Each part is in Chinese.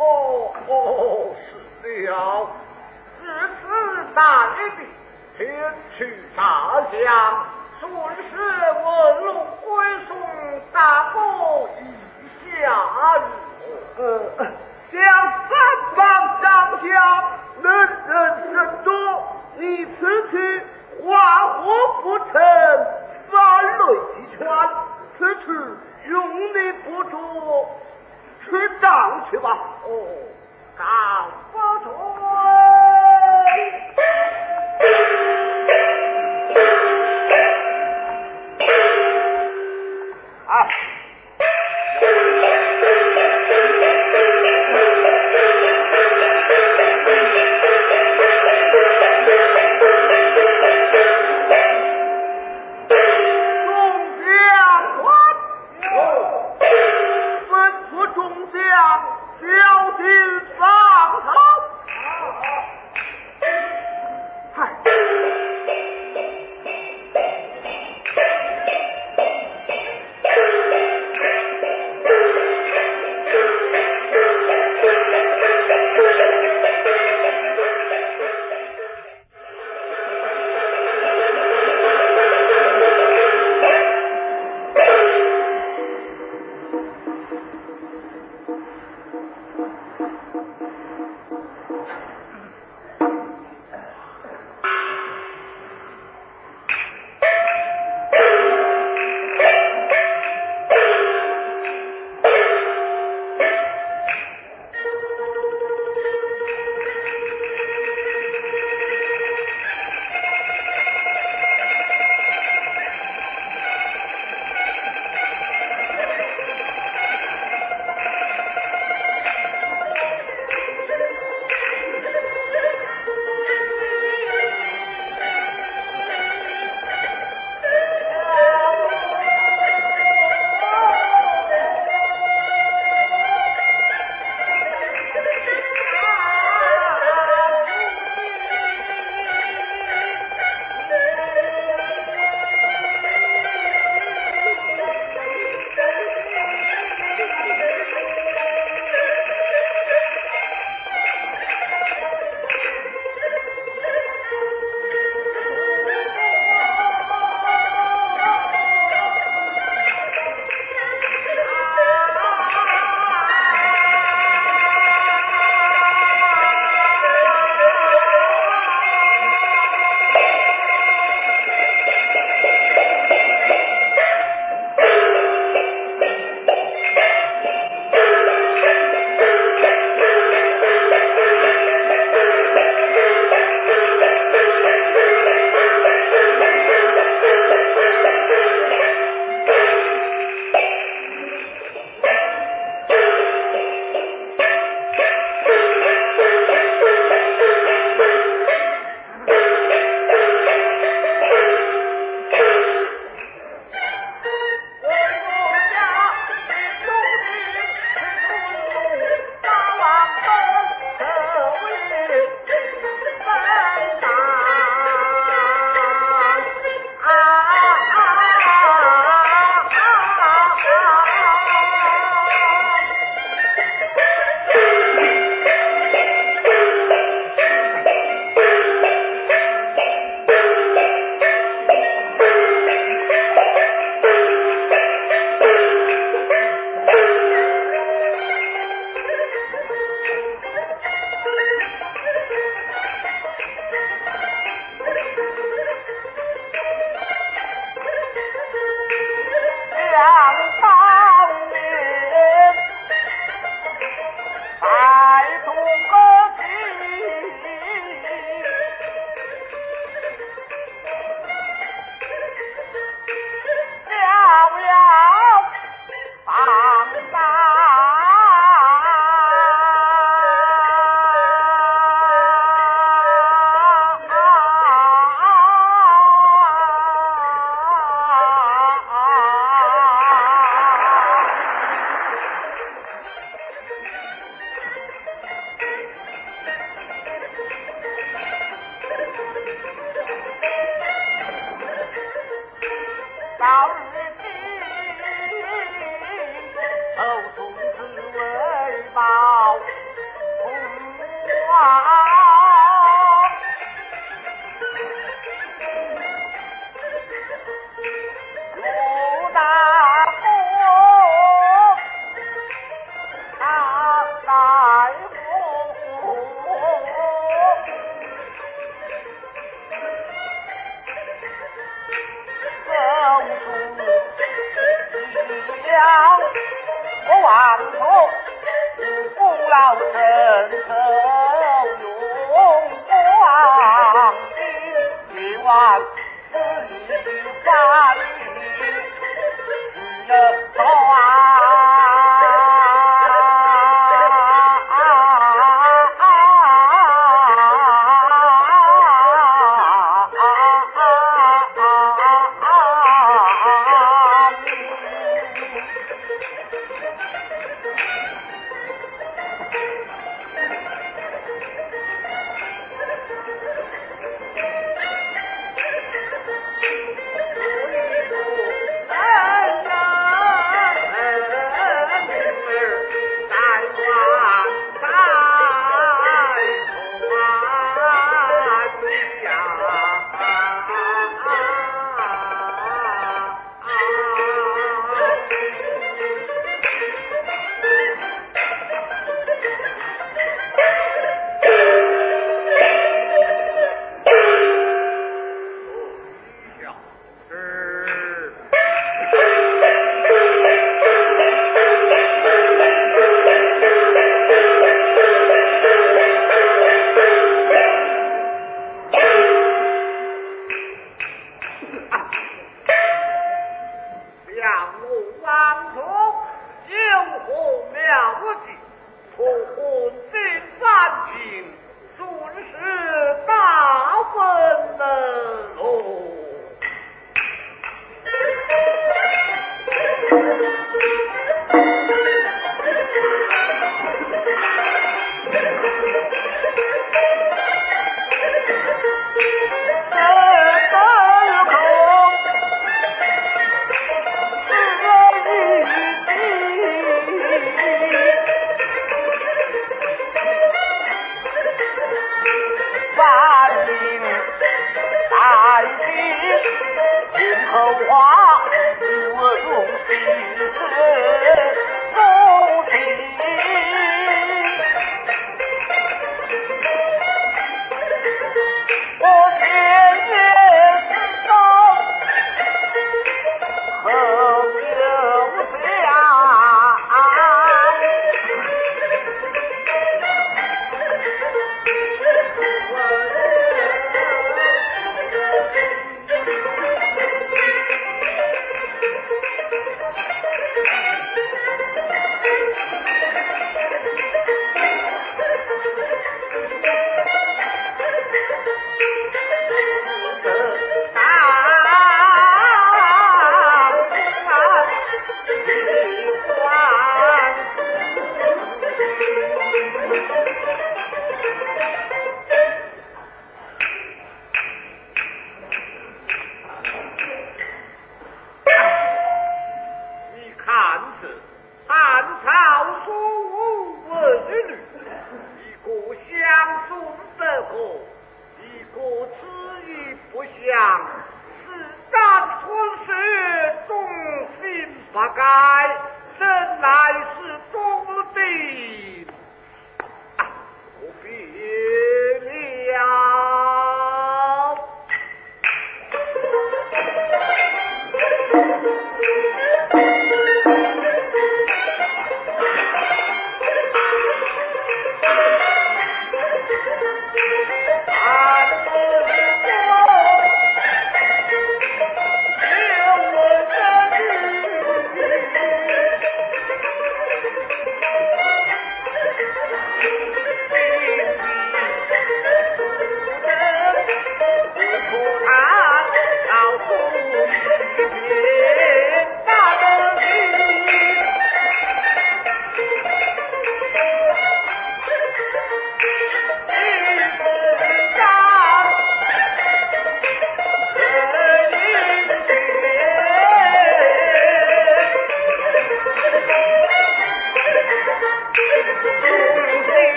哦，是了。自此大礼天去大将，顺势文路归顺大哥以下日。 将三方上下人人人多，你此去花火不成，反累鸡犬。此次用力不足，去当去吧。 当不出。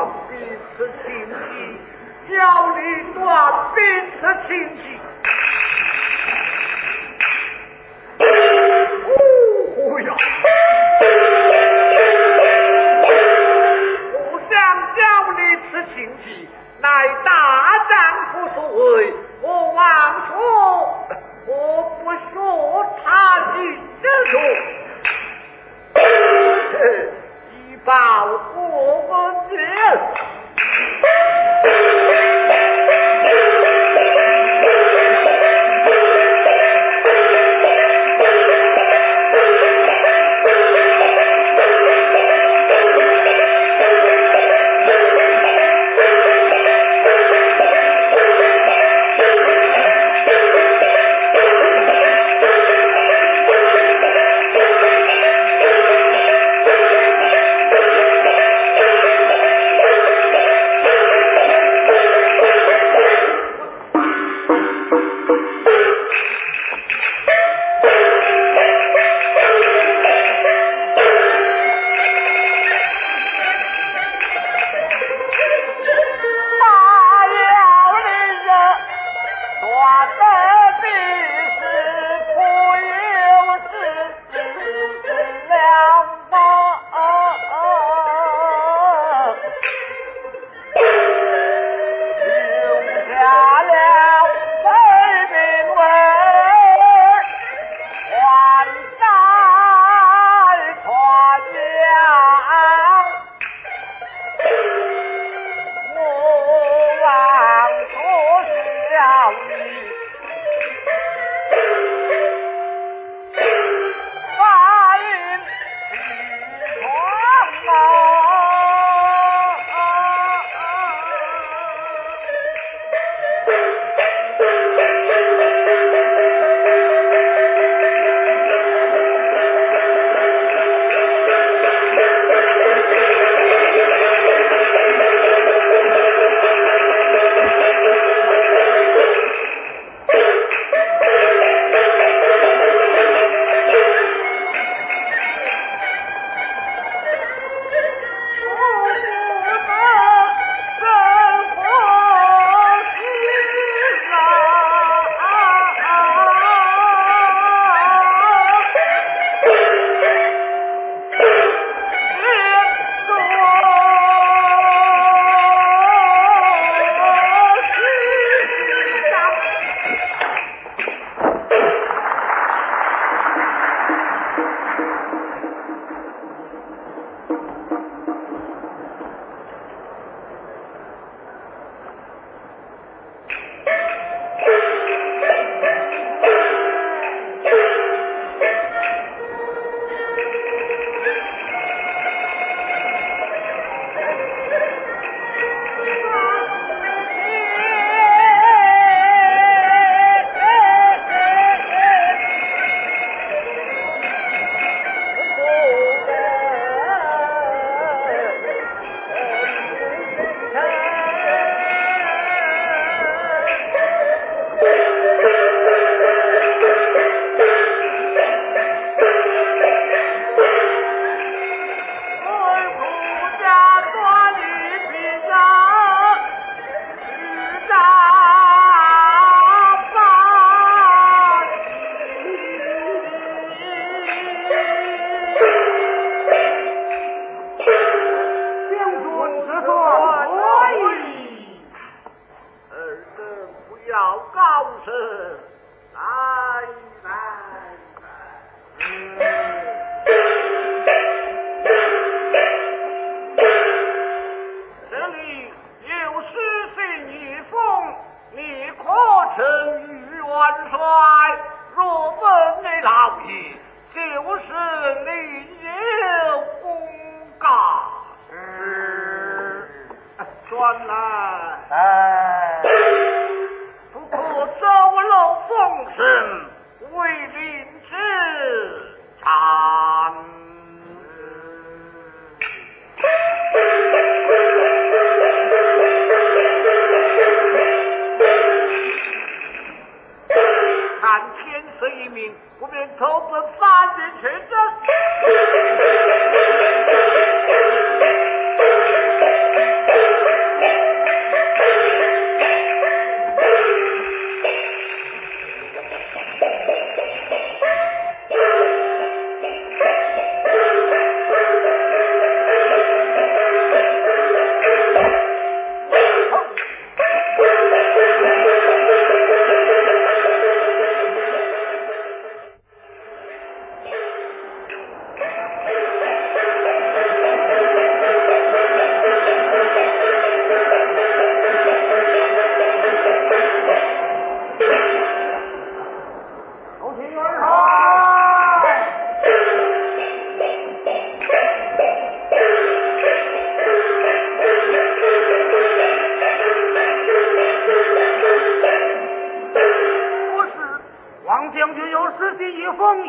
断彼此情谊，叫你断彼此情谊。哦呀！不想叫你此情谊，乃大丈夫所为。我王说，我不说他一之说，以报国节。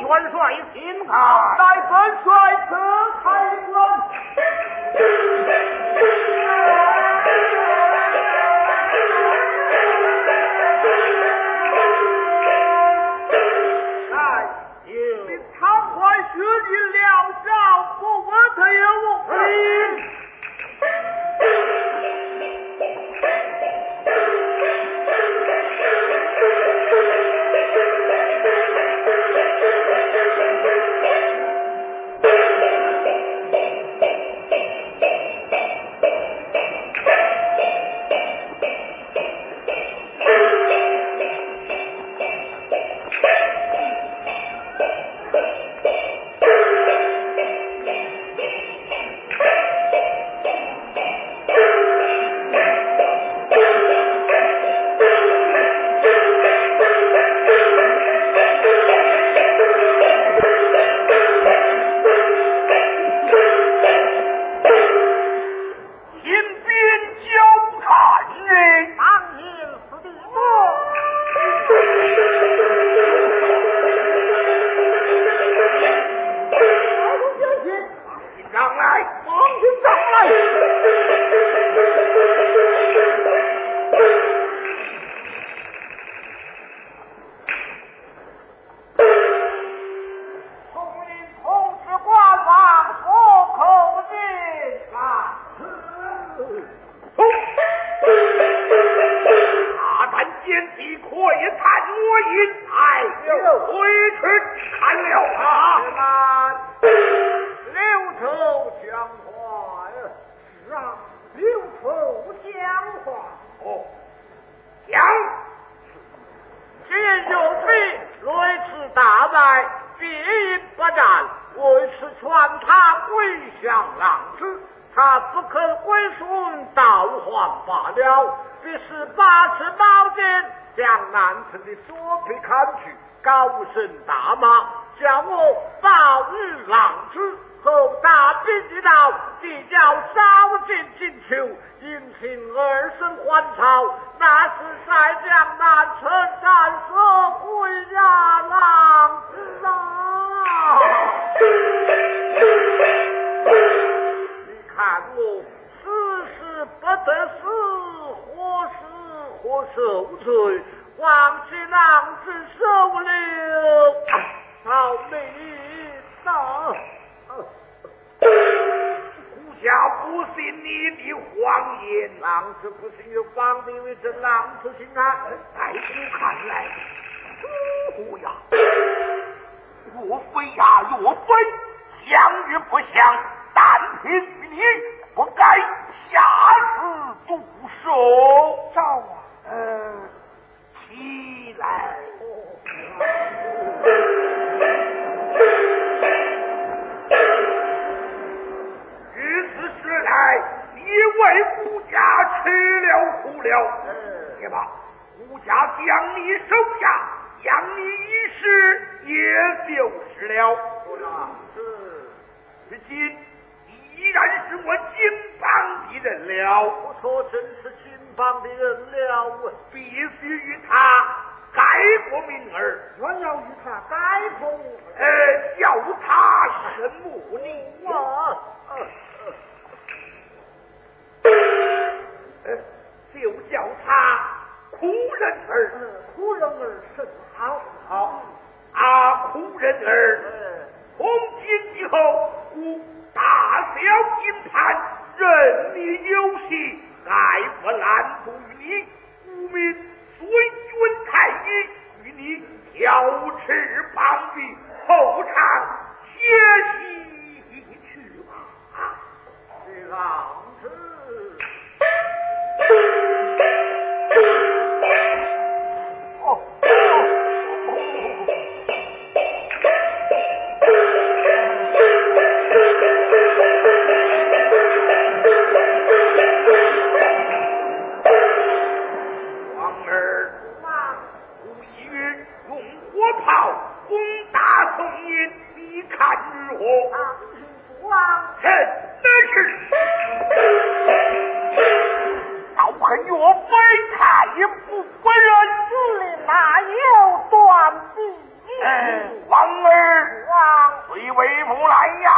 元帅请看， 待本帅此开关。你畅快学进了少，我问他也无凭。 岳飞太不为人， 这里哪有断臂王儿随为母来呀！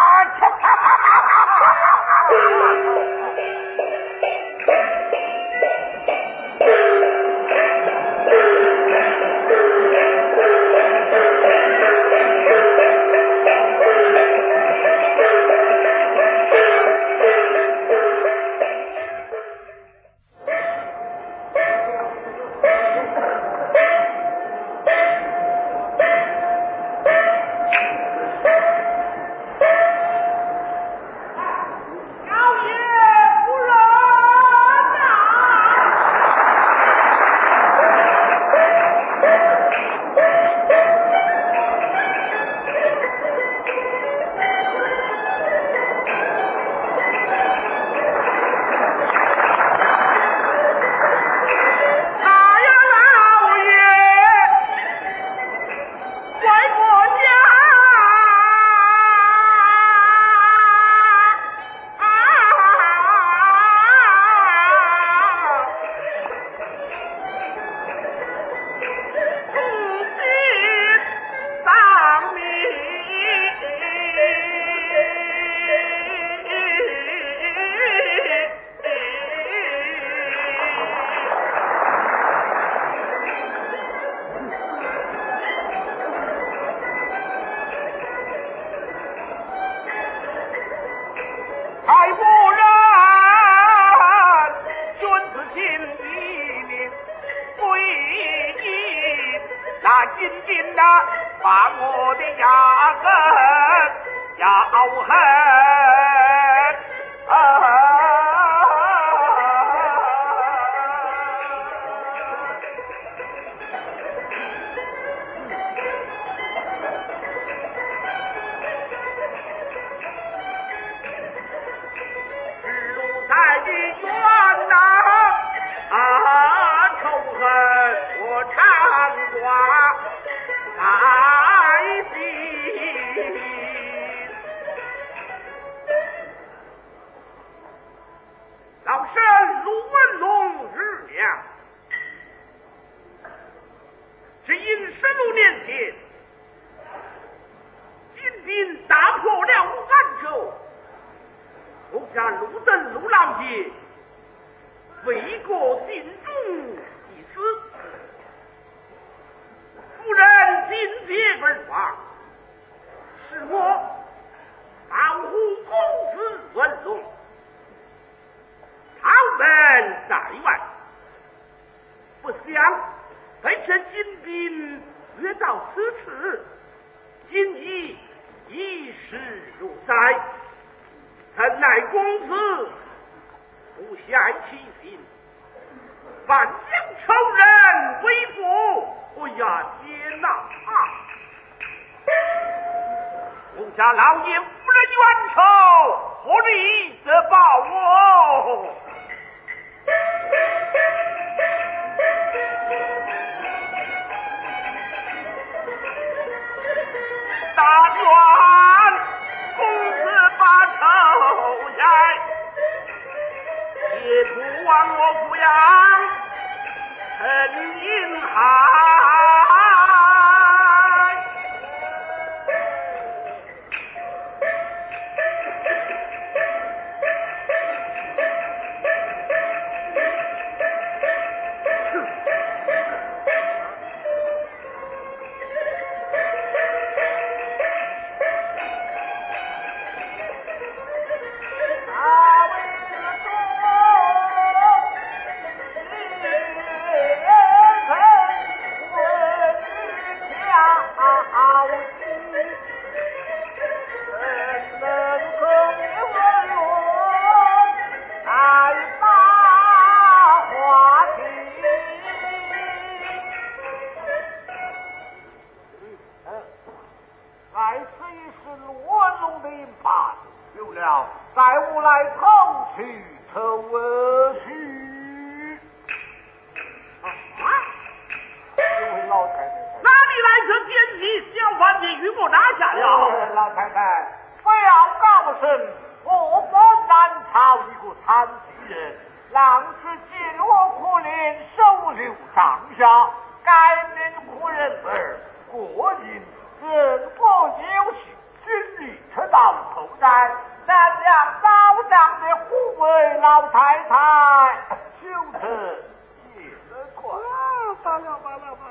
过瘾，人果有幸，君力出道头然，难将老丈的护卫老太太修得也快。 罢了。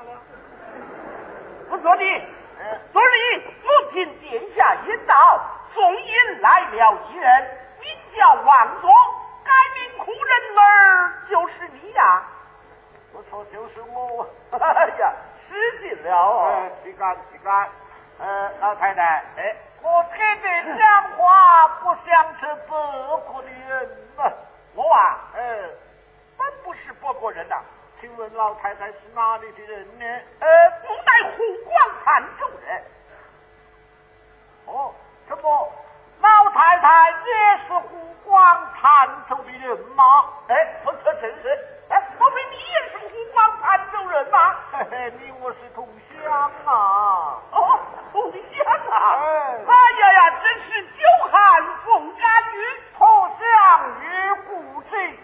不说你，昨日母亲殿下引导，送引来了一人，名叫王卓，该名苦人儿就是你呀。 不错，就是我。哎呀，失敬了。岂敢。老太太，我听你讲话不像是德国的人呐。 我啊，本不是伯国人呐。 请问老太太是哪里的人呢？ 不带湖广潭州人。 哦，怎么老太太也是湖广潭州的人吗？ 不错，真是。莫非你也是湖广潭州人吗？ 嘿嘿，你我是同乡啊。 哦，同乡啊。哎呀，真是久旱逢甘雨， 同乡与故知。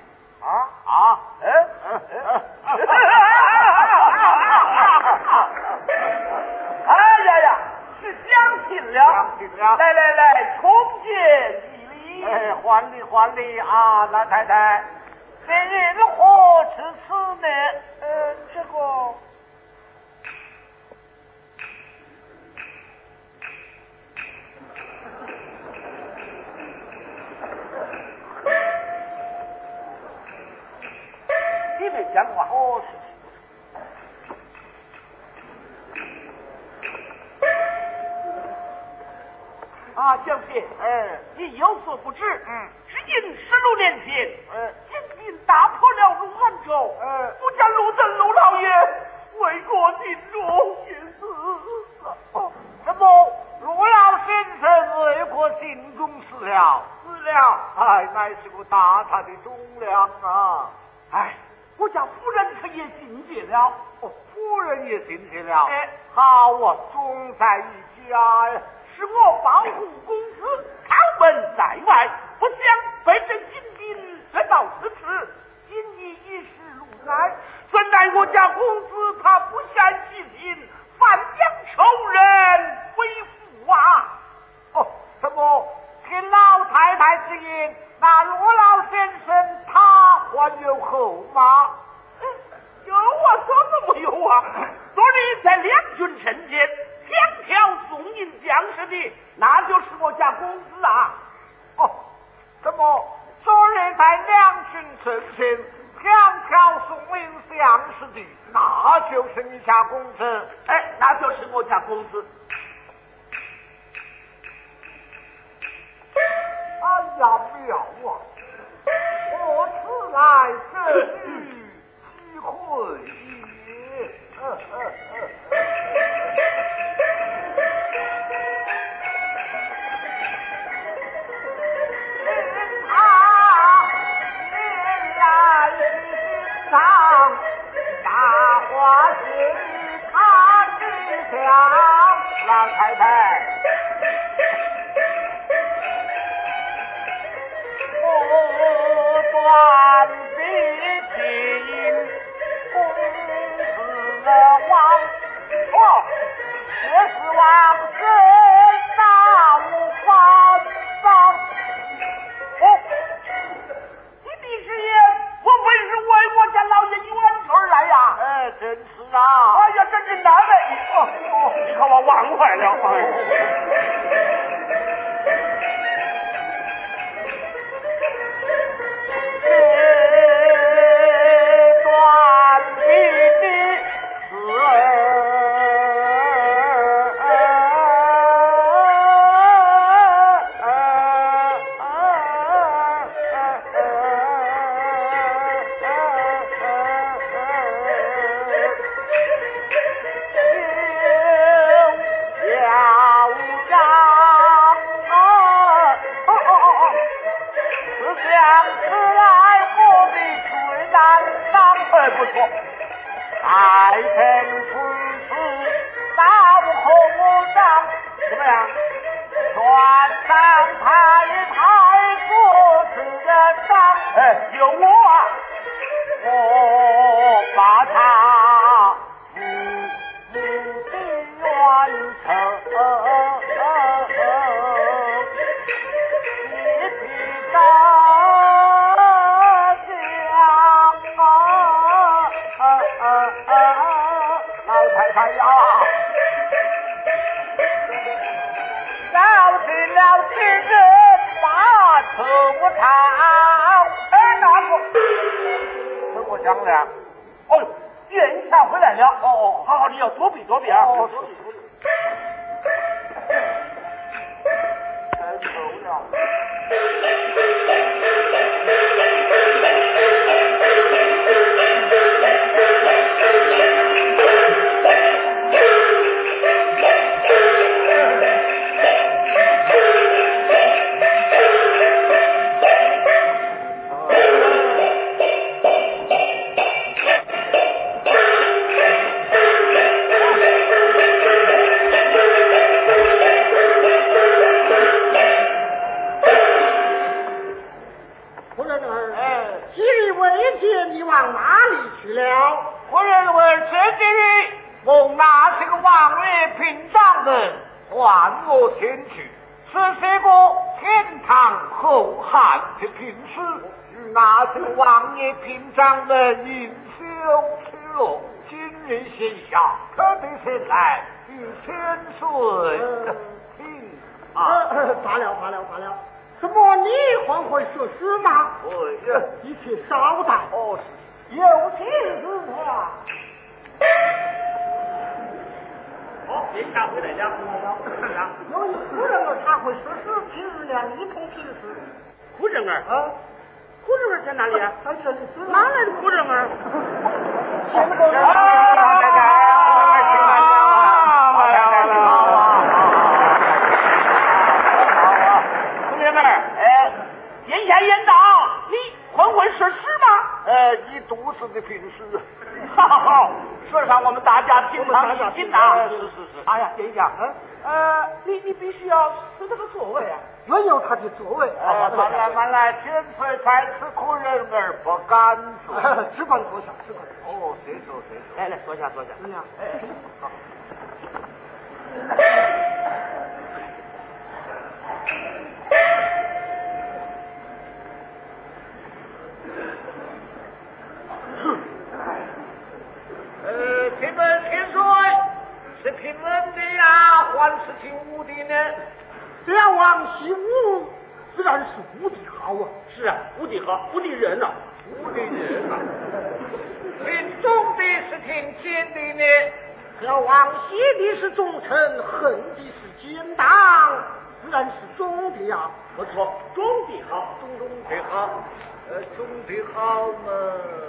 哎呀，是相亲了。来，重见一礼。 还礼啊，老太太。今日何至此呢？这个。 你没讲话。小姐，你有所不知，只因16年前，金兵打破了卢汉州，不将卢镇卢老爷为国尽忠也死。 怎么卢老先生为国尽忠死了？乃是个大他的忠良啊！ 我家夫人可也进阶了。 夫人也进阶了。好啊，忠在一家呀。 是我保护公子，逃门在外，不想被这金兵惹到此事。今日一时路难，怎奈我家公子他不善其心，反将仇人为父啊！ 怎么听老太太之言，那罗老先生他还有后吗？ 有啊，怎么没有啊？昨日在两军阵前两条送引将士的，那就是我家公子啊。 怎么昨日在两军阵前两条送引将士的，那就是你家公子？ 那就是我家公子。 哎呀，妙啊！我此来这里机会也。大话是他之想，老太太，不断的听公子王，这是王孙大无法防。 你的是也，我非是为我家老爷冤屈而来呀。 真是啊！ 哎呀，真是难为。你看我忘坏了。不错， 太平春事大无可长， 怎么样？ 全上太做此的长， 有我啊！ 我把他父母的香了。哦呦，殿下回来了。哦，好好，你要多避多避啊。哦，多避。太臭了。 王爷平常们饮酒吃乐，今日闲暇，可得前来与千岁听啊！ 罢了，什么你还会设施吗？ 对呀， 一切稍待。 哦， 有请子啊！ 好，殿下回来了。 有一夫人儿，她会设施，平日俩一同平时。 夫人儿啊。 夫人儿在哪里啊？ 在这里。 哪来的夫人儿？ 前个人。 夫人儿，殿下言道，你还会设施吗？ 一肚子的平时。 好，说上我们大家平常一品呐。 是。 哎呀，殿下，你必须要使这个座位啊。 原有他的座位。 慢来，千岁在此，客人儿不敢坐。 只管坐下。 哦，谁坐。 来，坐下。 怎样？ 好。 请问千岁是平稳的呀，还是请武的呢？ 梁王习武，自然是武的好啊。 是啊，武的好，武的人呐。 听忠的是听奸的呢？ 梁王喜的是忠臣，恨的是奸党，自然是忠的呀。 不错，忠的好， 忠的好，忠的好嘛。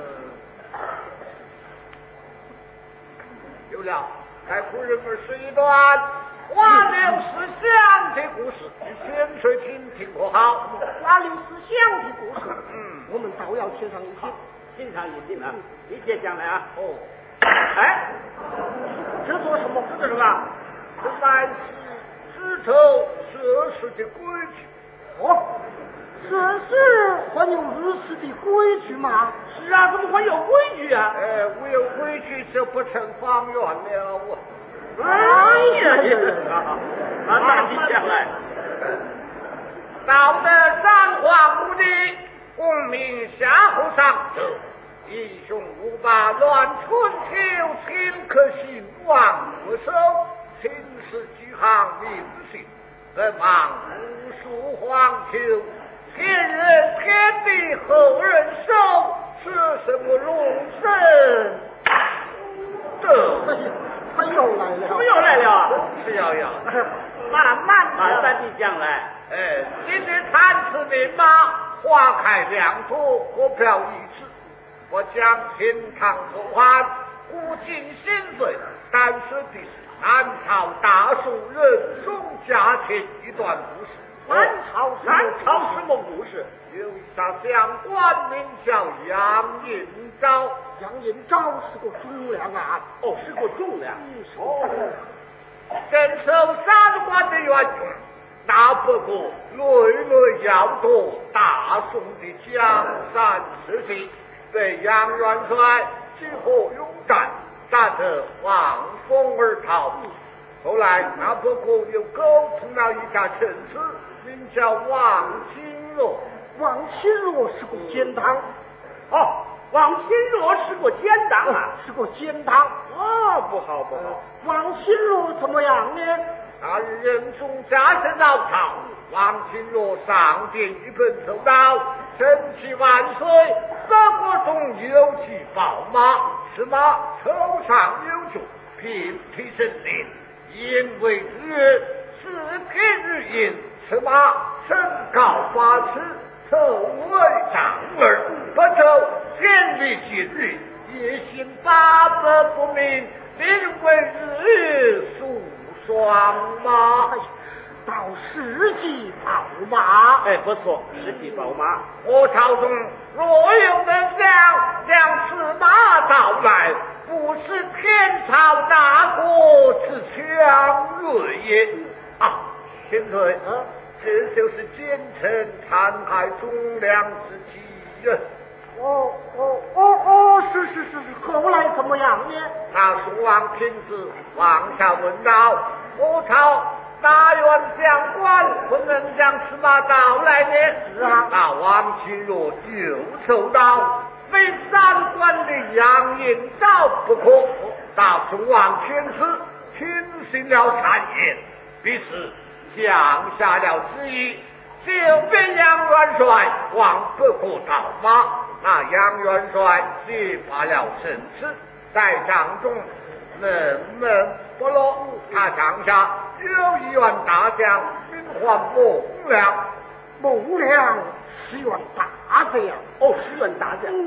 有了，该仆人们是一段花柳思乡的故事，千岁听可好？ 花柳思乡的故事，我们都要听上一听。 听上一听啊，你接下来啊。 哦， 哎， 这做什么？ 这是什么？ 这乃是指头设施的规矩。 哦，这是还有如此的规矩吗？ 是啊，怎么会有规矩啊？ 无有规矩就不成方圆了啊！ 哎呀，那你讲来， 到得三皇五帝，功名夏侯尚德，英雄无霸乱春秋，顷刻兴亡不收，青史几行名姓，本望无数黄秋，前人天地后人收，是什么龙神？ 他又来了。 怎么又来了？ 是要慢地讲来。 今日参此明马，花开两朵，各表一枝。我将天堂后汉，古今新岁，但是的是南朝大宋仁宗驾前一段故事。 南朝什么故事？ 有一大将官名叫杨延昭。 杨延昭是个忠良啊。 哦，是个忠良。 镇守三关的元军，打不过累累要夺大宋的江山势力，被杨元帅举火勇战，战得望风而逃。后来打不过又沟通了一家臣子，名叫王钦若。 王钦若是个奸党。 哦，王钦若是个奸党啊， 是个奸党。 不好。 王钦若怎么样呢？ 那日人中加身老巢，王钦若上殿一本奏道，神奇万岁！三国中有骑宝马，此马头上有角，平替神灵，因为日四天日阴，此马身高8尺，头为丈耳，本头千里今日，夜行800不明，名为日速双马。 到世纪宝马， 哎，不错，世纪宝马。 我朝中若有能将此马到来，不是天朝大国之强锐也。啊，千岁，这就是奸臣残害忠良之计人。 是，后来怎么样呢？ 那蜀王平子往下问道：我朝大元将官不能将此马到来呢？ 是啊， 那王钦若就奏道：非三官的杨引导不可。大蜀王天子听信了谗言，必是降下了旨意，就便杨元帅往北国讨马。那杨元帅揭发了圣旨，在帐中闷闷不乐。他帐下有一员大将，名唤孟良是员大将。是员大将。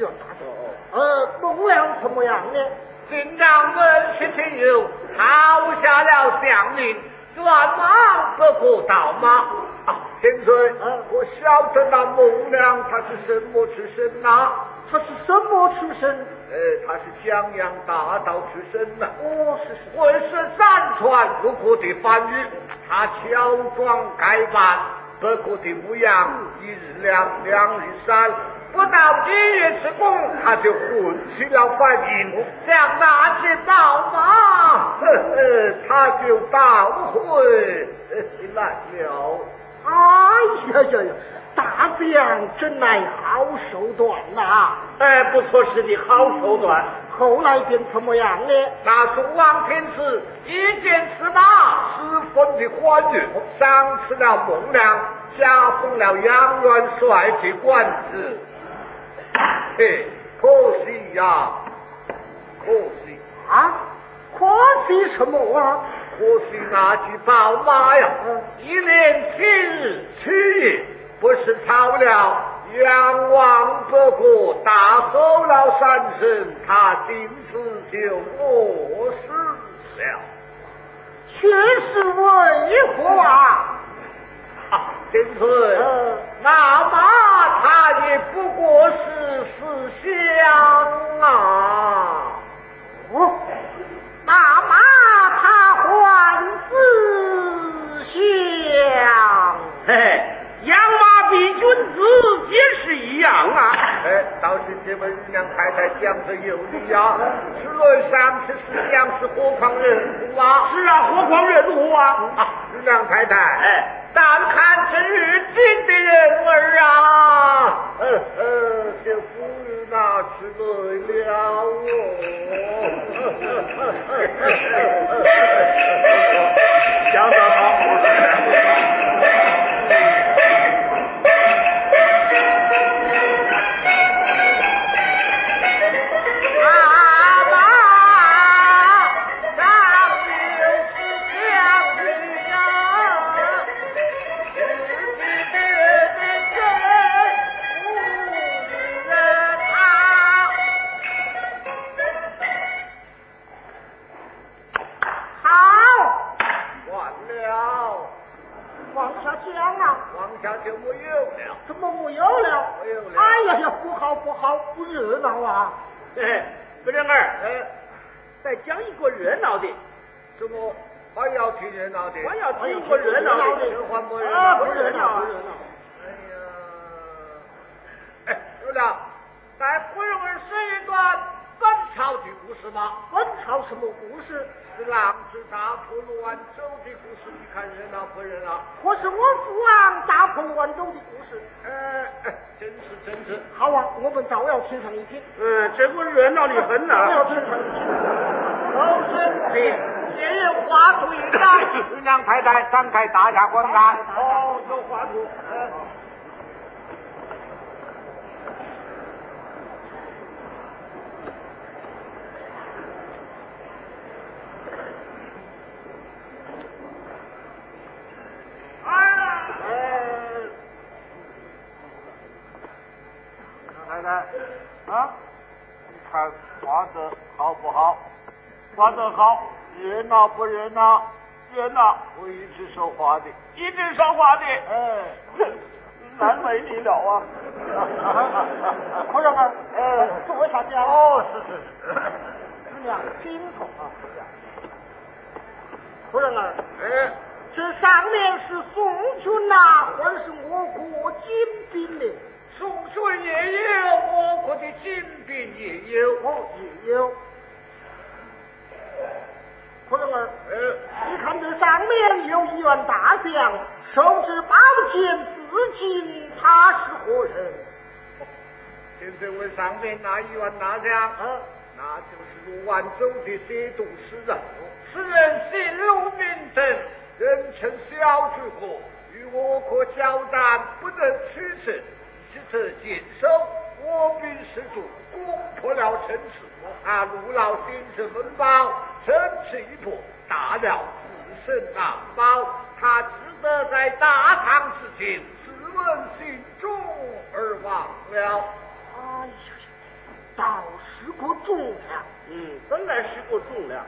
孟良怎么样呢？ 今掌门17天有抄下了降令，转往北国讨马。千岁，我晓得那孟良他是什么出身呐？ 他是什么出身？ 他是江洋大盗出身呐。 是。 为是山川不国的番禺，他乔装改扮，北国的模样，一日两，两日三，不到几月之功，他就混起了反应，想拿起宝马，他就倒回来了。 哎呀，大将真乃好手段呐！ 不错，是的好手段。 后来便怎么样呢？ 那蜀王天子一见此马，十分的欢悦，赏赐了孟良，加封了杨元帅的官职。可惜呀，可惜什么啊？ 可惜那匹宝马呀，一连7日7夜，不是操了杨王北国，大吼了3声，他今次就饿死了。 却是为何啊？ 天岁，那马他也不过是思想啊。 那马他还思想。 养马比君子也是一样啊。 倒是这位日娘太太讲的有理呀，此论上是思想，是何况人物啊？ 是啊，何况人物啊？ 日娘太太，但看这日今的人儿啊，就不与那吃对了讲得好。 就没有了。 怎么没有了？ 没有了。 哎呀，不好，不热闹啊！ 不正儿，再讲一个热闹的。 什么？还要听热闹的？ 我要听一个热闹的。 还不热闹？ 不热闹。 有了，在不容儿说一段本朝的故事吗？ 本朝什么故事？ 是狼子大破乱州的故事，你看热闹不热闹？ 或是我父王大破乱州的故事？ 真是。 好啊，我们倒要听上一听。 这个热闹的很呐。 倒要听上一听。 老身听。 这有话对的。 徐娘太太，展开大家观看。 哦，有话说。 太太，啊，你看画的好不好？画得好，热闹不热闹？热闹，我一只手画的，一只手画的，难为你了啊！ 夫人儿，做啥子啊？ 哦，是， 师娘听从啊，夫人儿，这上面是宋军呐，还是我国金兵呢？ 宋军也有，我国的金兵也有， 也有。夫人儿，你看这上面有一员大将，手执宝剑自尽，他是何人？ 现在问上面那一员大将，那就是卢万州的节度使啊。此人姓卢名正，人称小诸葛，与我国交战不能取胜，因此坚守我兵十足，攻破了城池。陆老先生分报，城池一破，大了自身难保，他只得在大唐之前自刎心中而亡了。 哎呀，倒是个重量。 本来是个重量。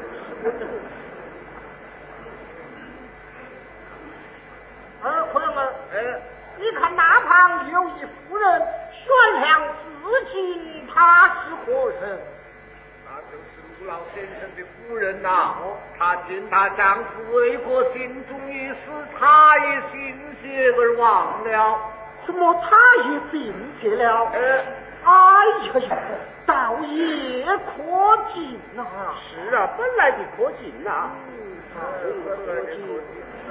夫人儿，你看那旁有一妇人悬梁自尽，他是何人？ 那就是卢老先生的夫人呐。她见她丈夫为国心中一死，她也心血而亡了。 什么？他也病chết了？哎呀，倒也可敬呐！ 是啊，本来的可敬呐。 本来的可敬。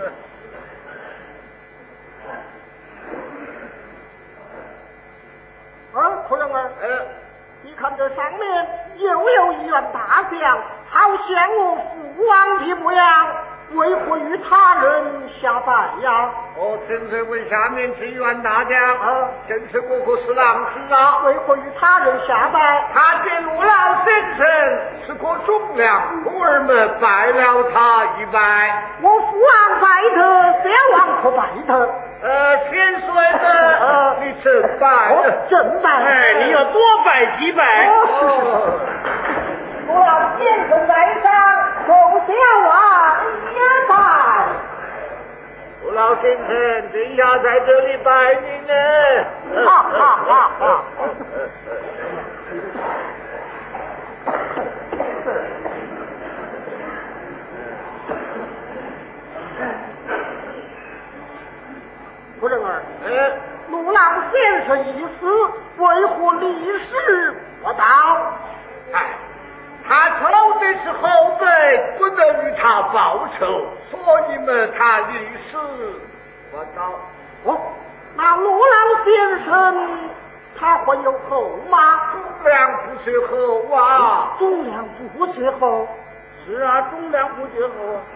夫人儿，你看这上面又有一员大将，好像我父王的模样，为何与他人下拜呀？ 正是为下面这员大将，正是我国侍郎司啊。 为何与他人下拜？ 他见卢老先生是个忠良，徒儿们拜了他一拜。 我父王拜他，小王可拜他？ 千岁的，你正拜， 正拜。 你要多拜几拜。 卢老先生在上，众小王也拜。 卢老先生这下在这里拜你呢。 哈。夫人儿，陆老先生一死，为何历史不到？ 他偷的是后辈，不能与他报仇，所以嘛，他历史不到。 那陆老先生他会有后吗？ 忠良不绝后啊！ 忠良不绝后。 是啊，忠良不绝后啊。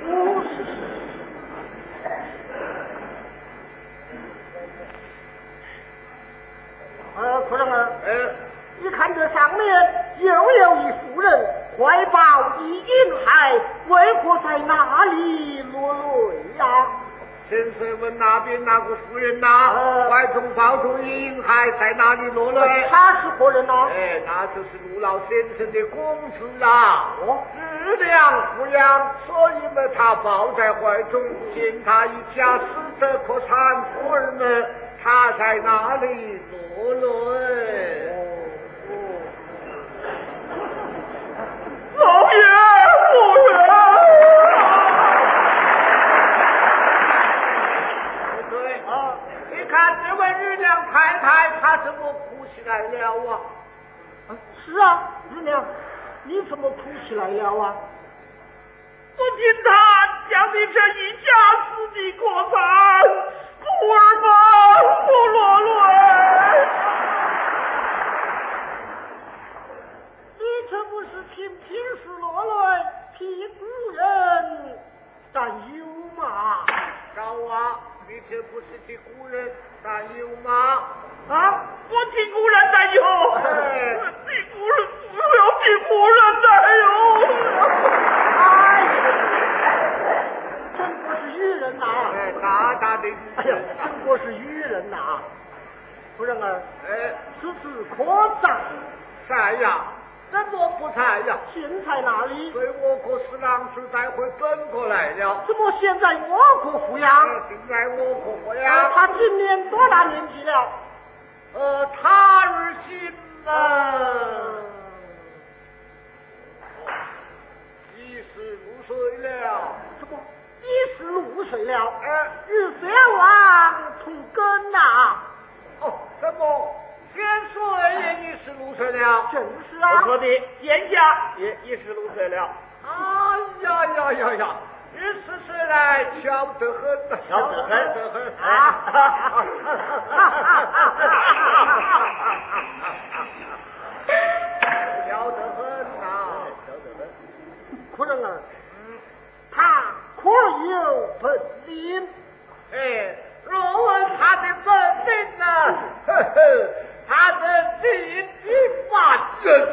夫人儿，你看这上面又有一妇人怀抱一婴孩，为何在那里落泪呀？ 先生问那边那个妇人呐，怀中抱着一婴孩，在哪里落泪？ 他是何人呢？ 那就是陆老先生的公子啊。日良抚养，所以嘛，他抱在怀中，见他一家死得可惨，妇儿们他在哪里落泪？ 老爷夫人。 不对你看这位日娘太太，她怎么哭起来了啊？ 是啊，日娘，你怎么哭起来了啊？ 不听他讲的这一家子的过惨，徒儿们不落泪。 你这不是替平时落泪，替古人儿，此事可在？ 在呀，怎么不在呀？ 现在哪里？ 随我国侍郎只带回本国来了。 怎么现在我国抚养？ 现在我国抚养。 他今年多大年纪了？ 他日新呢，16岁了。 怎么16岁了？与先王同根呐。 怎么先岁也16岁了？ 正是啊。 我说的殿下也16岁了。 哎呀呀呀呀！14岁来巧得很， 巧得很， 巧得很呐，巧得很。 夫人儿，他可有本领？ 若问他的本领呢？他的第一万人。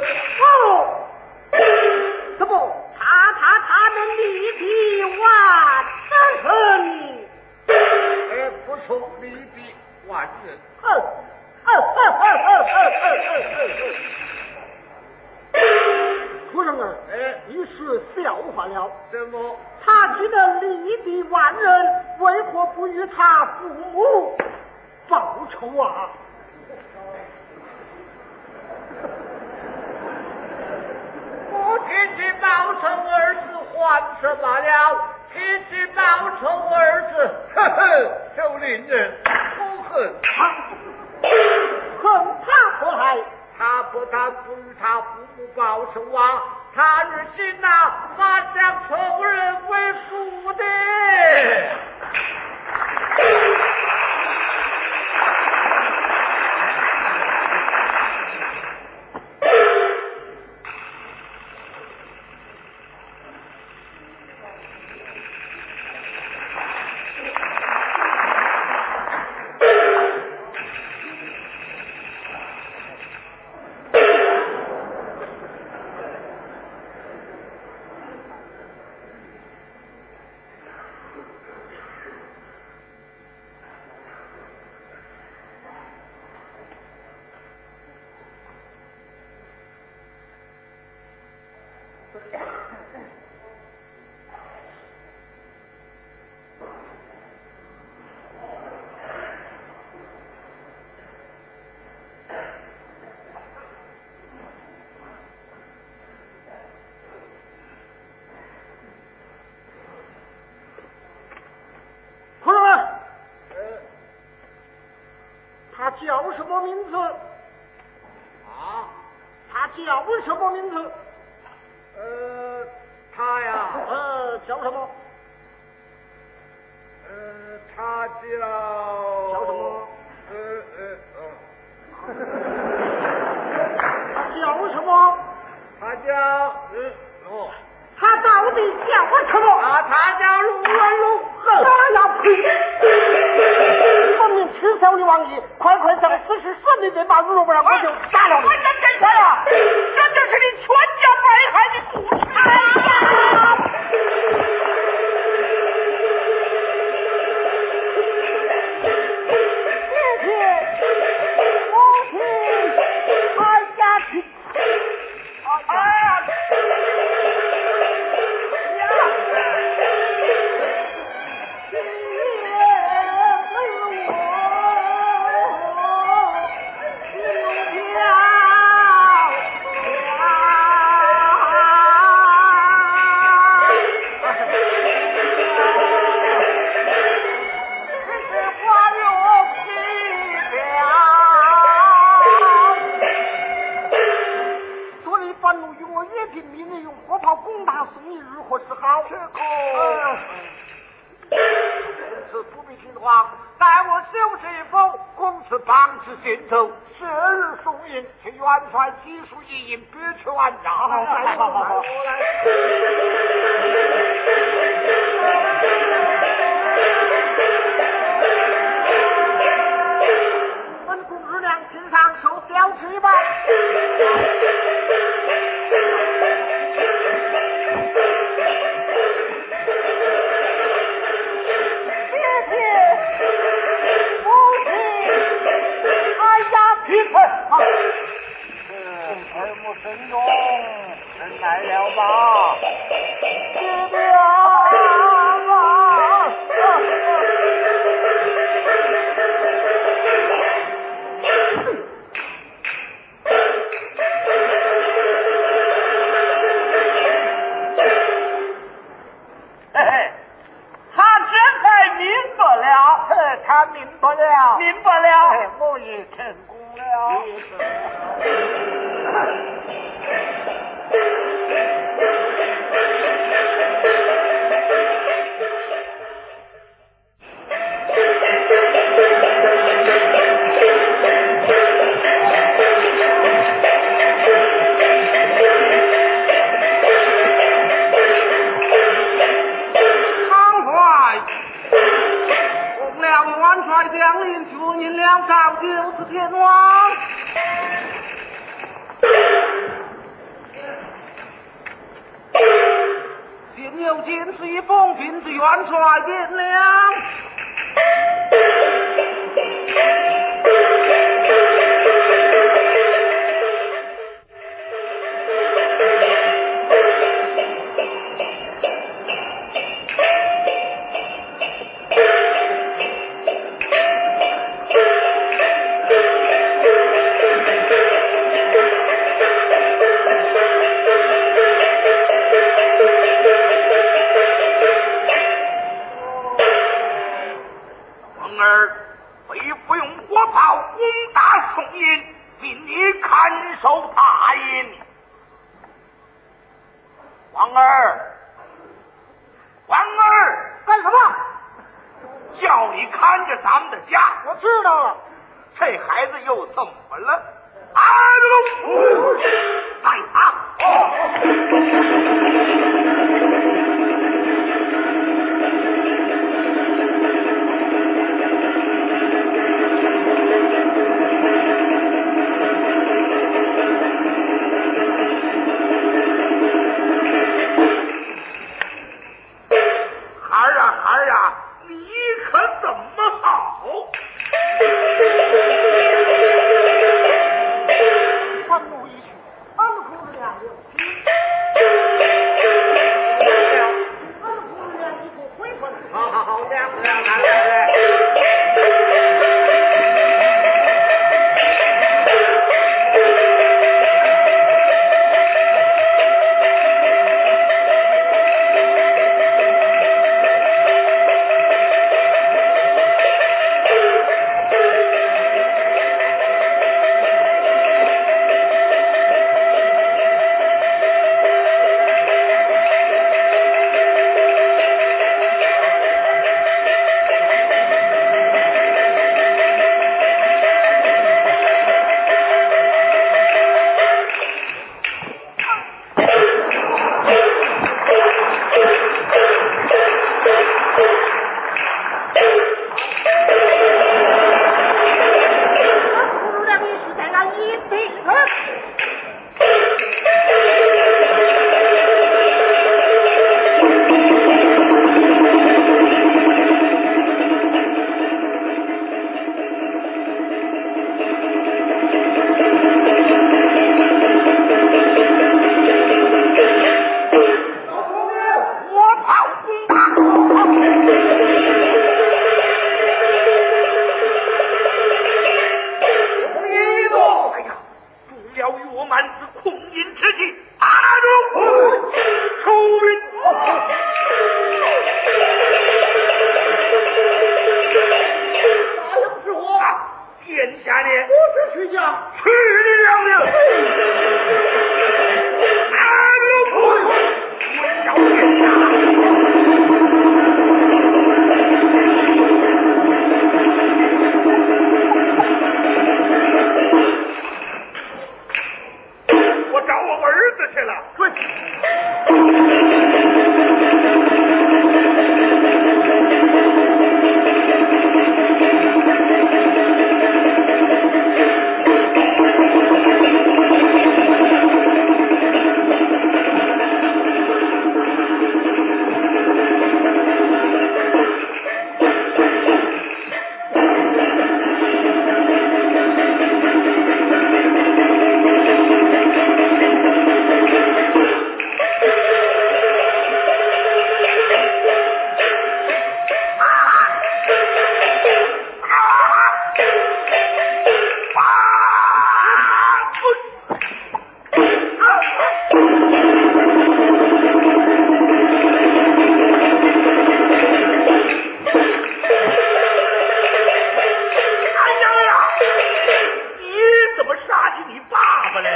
怎么？他能力比万人？ 不错，力比万人。 夫人儿，你是笑话了。 怎么？ 他既能力比万人，为何不与他父母报仇啊？ 不提起报仇二字，还什么了？提起报仇二字，就令人不恨。 恨他何害？ 他不但不与他父母报仇啊，他日今马将仇人为属的。 他叫什么名字？他叫什么名字？ 他呀， 叫什么？ 他叫什么？他叫什么？ 他叫他到底叫什么？ 他叫陆文龙。 哎呀呸！分明耻笑的王爷，快将此事顺利的把如不然我就杀了你！ 我真这呀，这就是你全家败害的故事啊！ 谢谢母亲，哀家去。 行走是日送营，请元帅悉数一应，别去万丈。好。 本宫日亮天上受标志吧。谢谢母亲，哎呀。 不慎重，真来了吧？爹爹啊！他明白了，我也成功了。 将领就引了赵九子天王，现有今次一封兵之元帅引了。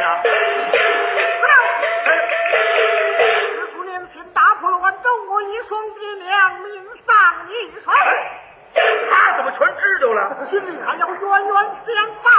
呀？ 40年前打破了万州，我一双爹娘命丧一双。 他怎么全知道了？ 心里还要冤冤相报。